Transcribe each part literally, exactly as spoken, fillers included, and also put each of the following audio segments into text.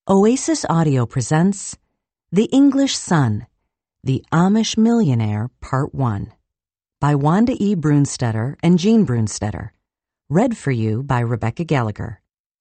Oasis Audio presents The English Son, The Amish Millionaire, Part one by Wanda E. Brunstetter and Jean Brunstetter. Read for you by Rebecca Gallagher.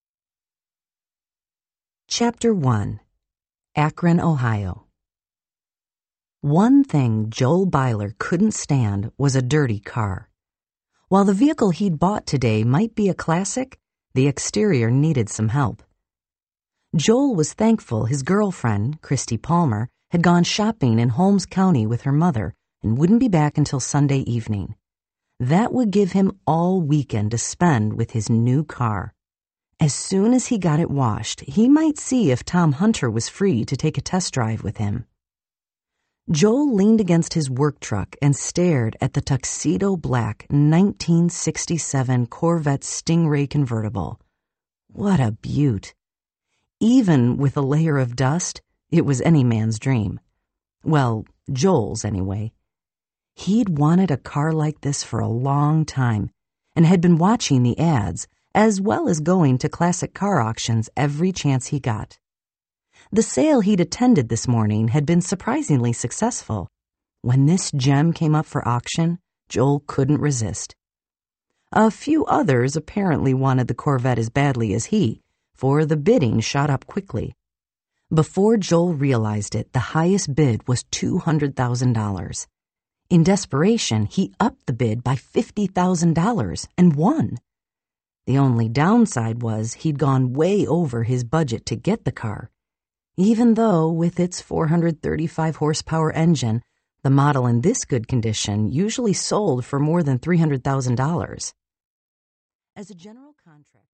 Chapter one. Akron, Ohio. One thing Joel Byler couldn't stand was a dirty car. While the vehicle he'd bought today might be a classic, the exterior needed some help. Joel was thankful his girlfriend, Christy Palmer, had gone shopping in Holmes County with her mother and wouldn't be back until Sunday evening. That would give him all weekend to spend with his new car. As soon as he got it washed, he might see if Tom Hunter was free to take a test drive with him. Joel leaned against his work truck and stared at the tuxedo black nineteen sixty-seven Corvette Stingray convertible. What a beaut! Even with a layer of dust, it was any man's dream. Well, Joel's anyway. He'd wanted a car like this for a long time and had been watching the ads as well as going to classic car auctions every chance he got. The sale he'd attended this morning had been surprisingly successful. When this gem came up for auction, Joel couldn't resist. A few others apparently wanted the Corvette as badly as he, for the bidding shot up quickly. Before Joel realized it, the highest bid was two hundred thousand dollars. In desperation, he upped the bid by fifty thousand dollars and won. The only downside was he'd gone way over his budget to get the car, even though with its four hundred thirty-five horsepower engine, the model in this good condition usually sold for more than three hundred thousand dollars. As a general contractor,